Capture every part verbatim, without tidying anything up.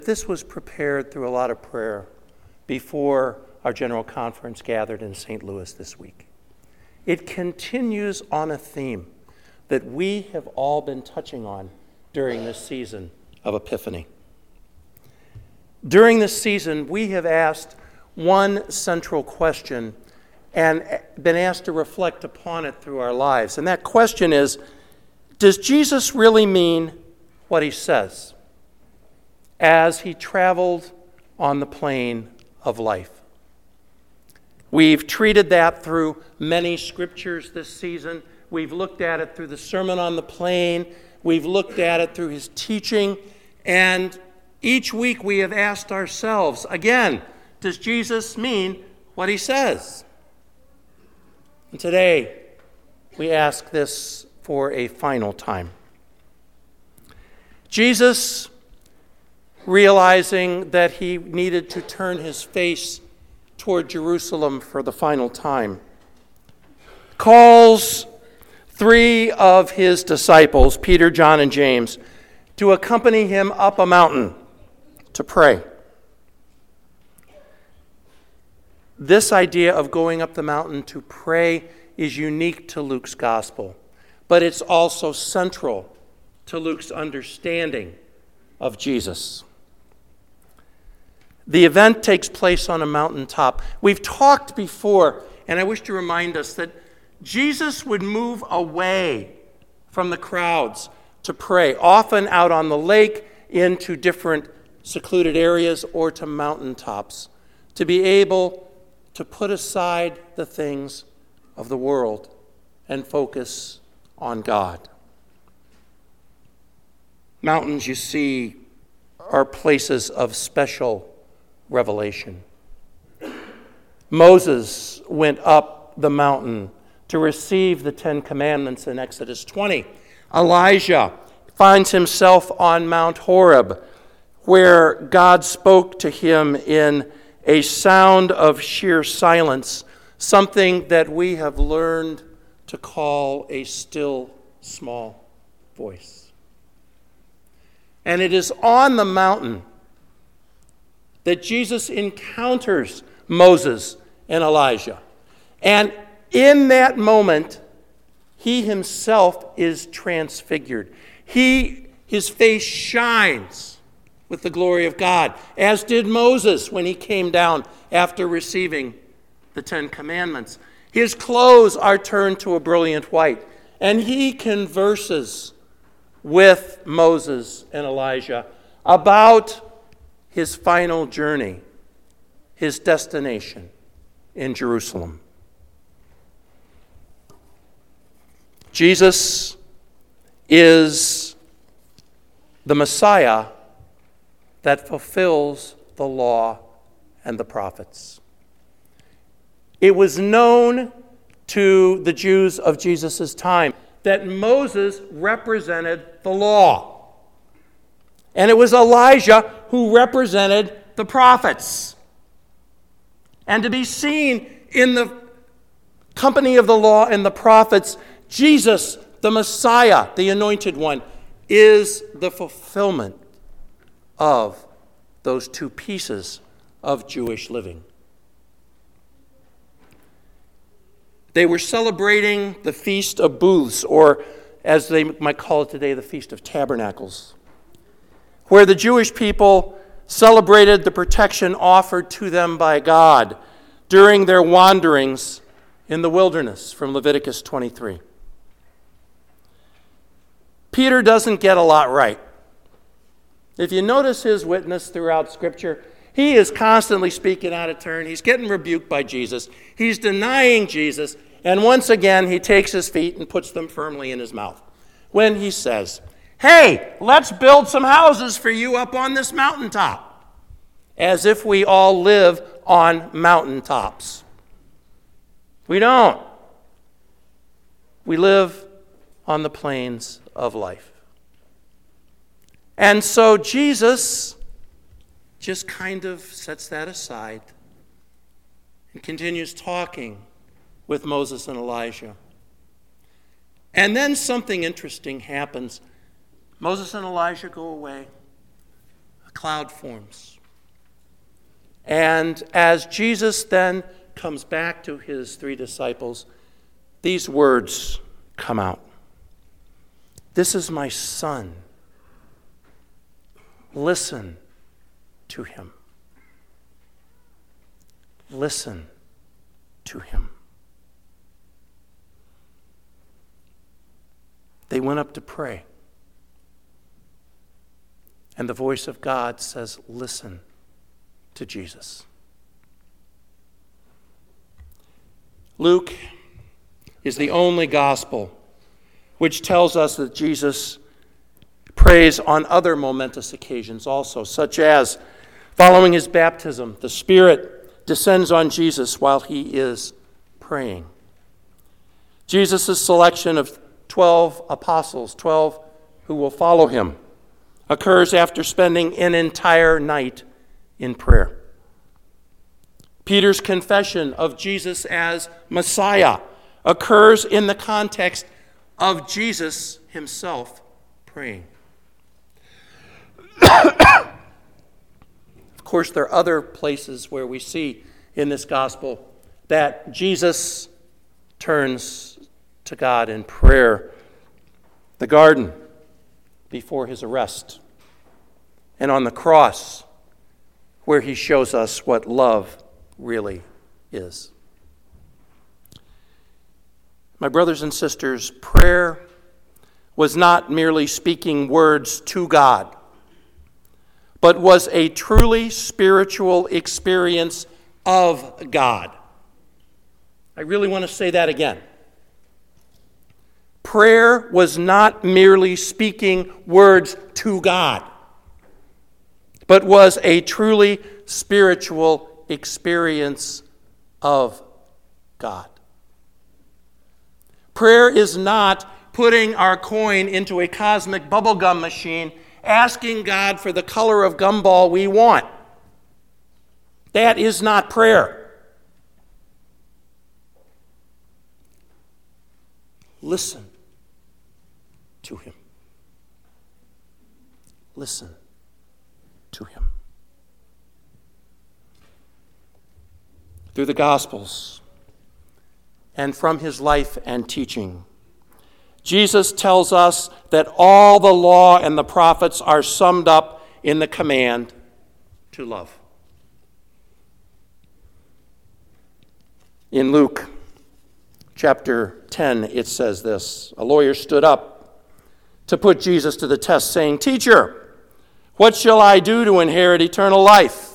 This was prepared through a lot of prayer before our general conference gathered in Saint Louis this week. It continues on a theme that we have all been touching on during this season of Epiphany. During this season, we have asked one central question and been asked to reflect upon it through our lives. And that question is, does Jesus really mean what he says as he traveled on the plane of life? We've treated that through many scriptures this season. We've looked at it through the Sermon on the Plain. We've looked at it through his teaching. And each week we have asked ourselves, again, does Jesus mean what he says? And today we ask this for a final time. Jesus, realizing that he needed to turn his face toward Jerusalem for the final time, calls three of his disciples, Peter, John, and James, to accompany him up a mountain to pray. This idea of going up the mountain to pray is unique to Luke's gospel, but it's also central to Luke's understanding of Jesus. The event takes place on a mountaintop. We've talked before, and I wish to remind us that Jesus would move away from the crowds to pray, often out on the lake, into different secluded areas, or to mountaintops, to be able to put aside the things of the world and focus on God. Mountains, you see, are places of special revelation. Moses went up the mountain to receive the Ten Commandments in Exodus twenty. Elijah finds himself on Mount Horeb, where God spoke to him in a sound of sheer silence, something that we have learned to call a still small voice. And it is on the mountain that Jesus encounters Moses and Elijah. And in that moment, he himself is transfigured. He, his face shines with the glory of God, as did Moses when he came down after receiving the Ten Commandments. His clothes are turned to a brilliant white, and he converses with Moses and Elijah about his final journey, his destination in Jerusalem. Jesus is the Messiah that fulfills the law and the prophets. It was known to the Jews of Jesus' time that Moses represented the law, and it was Elijah who represented the prophets. And to be seen in the company of the law and the prophets, Jesus, the Messiah, the Anointed One, is the fulfillment of those two pieces of Jewish living. They were celebrating the Feast of Booths, or as they might call it today, the Feast of Tabernacles, where the Jewish people celebrated the protection offered to them by God during their wanderings in the wilderness from Leviticus twenty-three. Peter doesn't get a lot right. If you notice his witness throughout Scripture, he is constantly speaking out of turn. He's getting rebuked by Jesus. He's denying Jesus. And once again, he takes his feet and puts them firmly in his mouth when he says, "Hey, let's build some houses for you up on this mountaintop." As if we all live on mountaintops. We don't. We live on the plains of life. And so Jesus just kind of sets that aside and continues talking with Moses and Elijah. And then something interesting happens. Moses and Elijah go away. A a cloud forms. And as Jesus then comes back to his three disciples, these words come out. This is my son. Listen to him. Listen to him. They went up to pray. And the voice of God says, listen to Jesus. Luke is the only gospel which tells us that Jesus prays on other momentous occasions also, such as following his baptism, the Spirit descends on Jesus while he is praying. Jesus' selection of twelve apostles, twelve who will follow him, occurs after spending an entire night in prayer. Peter's confession of Jesus as Messiah occurs in the context of Jesus himself praying. Of course, there are other places where we see in this gospel that Jesus turns to God in prayer. The garden before his arrest, and on the cross where he shows us what love really is. My brothers and sisters, prayer was not merely speaking words to God, but was a truly spiritual experience of God. I really want to say that again. Prayer was not merely speaking words to God, but was a truly spiritual experience of God. Prayer is not putting our coin into a cosmic bubblegum machine, asking God for the color of gumball we want. That is not prayer. Listen to him. Listen to him. Through the Gospels and from his life and teaching, Jesus tells us that all the law and the prophets are summed up in the command to love. In Luke chapter ten, it says this: a lawyer stood up to put Jesus to the test, saying, "Teacher, what shall I do to inherit eternal life?"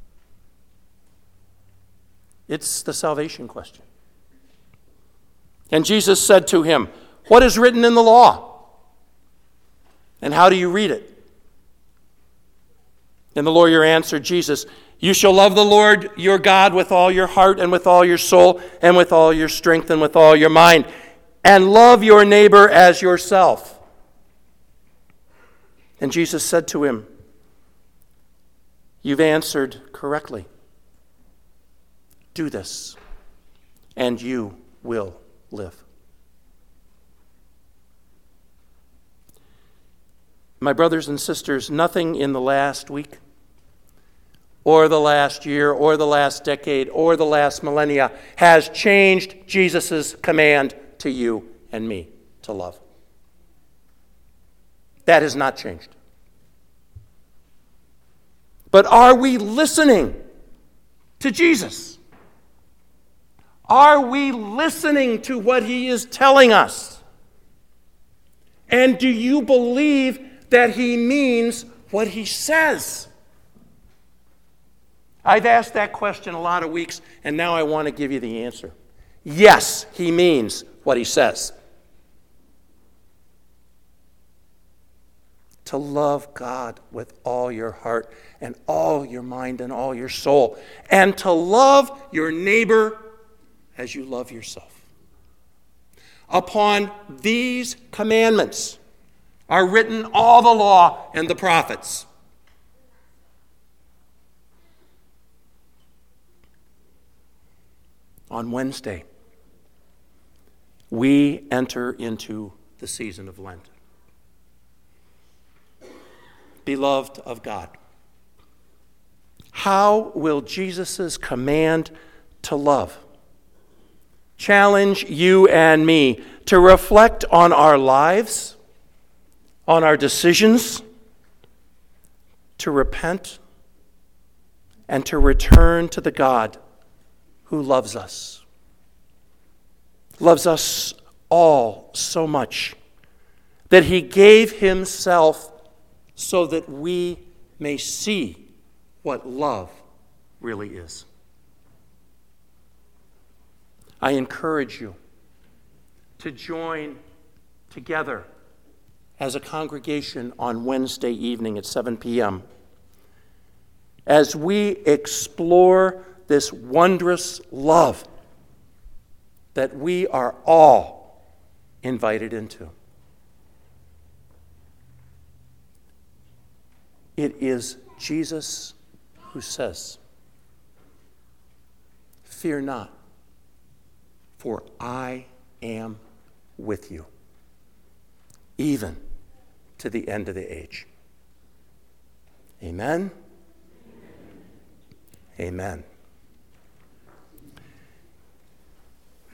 It's the salvation question. And Jesus said to him, "What is written in the law? And how do you read it?" And the lawyer answered Jesus, "You shall love the Lord your God with all your heart and with all your soul and with all your strength and with all your mind, and love your neighbor as yourself." And Jesus said to him, "You've answered correctly. Do this, and you will live." My brothers and sisters, nothing in the last week or the last year or the last decade or the last millennia has changed Jesus' command to you and me to love. That has not changed. But are we listening to Jesus? Are we listening to what he is telling us? And do you believe that he means what he says? I've asked that question a lot of weeks, and now I want to give you the answer. Yes, he means what he says. To love God with all your heart and all your mind and all your soul, and to love your neighbor as you love yourself. Upon these commandments are written all the law and the prophets. On Wednesday, we enter into the season of Lent. Beloved of God, how will Jesus' command to love challenge you and me to reflect on our lives, on our decisions, to repent, and to return to the God who loves us, loves us all so much that he gave himself so that we may see what love really is. I encourage you to join together as a congregation on Wednesday evening at seven p.m. as we explore this wondrous love that we are all invited into. It is Jesus who says, "Fear not, for I am with you, even to the end of the age." Amen. Amen.